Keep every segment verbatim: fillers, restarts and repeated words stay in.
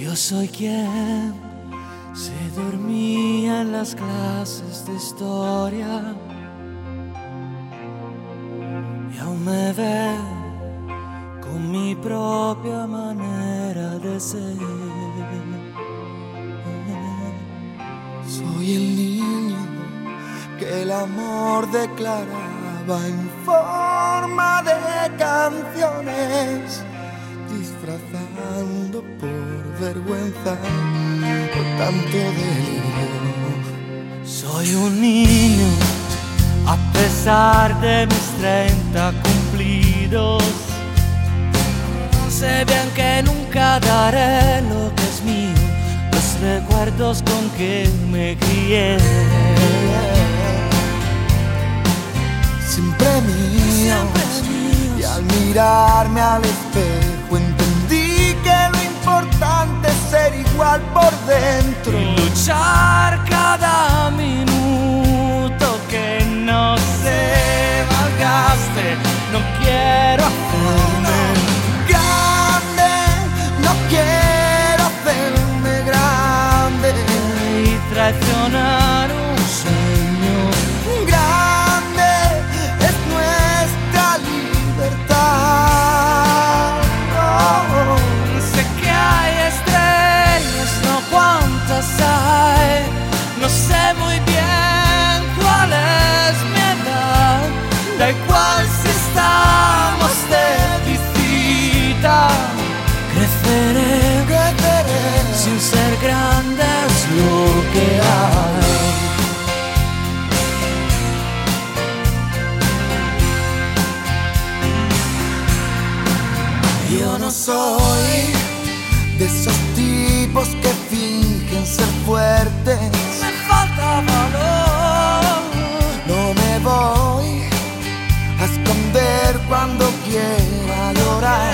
Yo soy quien se dormía en las clases de historia y aún me ve con mi propia manera de ser. Soy el niño que el amor declaraba en forma de canciones, disfrazando por vergüenza o tanto delirio. Soy un niño a pesar de mis treinta cumplidos. Sé bien que nunca daré lo que es mío, los recuerdos con que me crié. Siempre mío, y al mirarme al espejo entendí que lo importante es ser igual por dentro y luchar cada minuto que no se malgaste. No quiero hacerme grande, no quiero hacerme grande y traicionar un sueño. Grande es nuestra libertad. Oh. Sé que hay estrellas, no cuántas hay. No sé muy bien cuál es mi edad. Da igual si estamos de visita. Creceré, Creceré sin ser grande es lo que hay. Yo no soy de esos tipos que fingen ser fuertes. Me falta valor. No me voy a esconder cuando quiera llorar,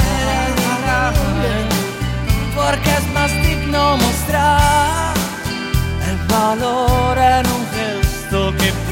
porque es más digno mostrar el valor en un gesto que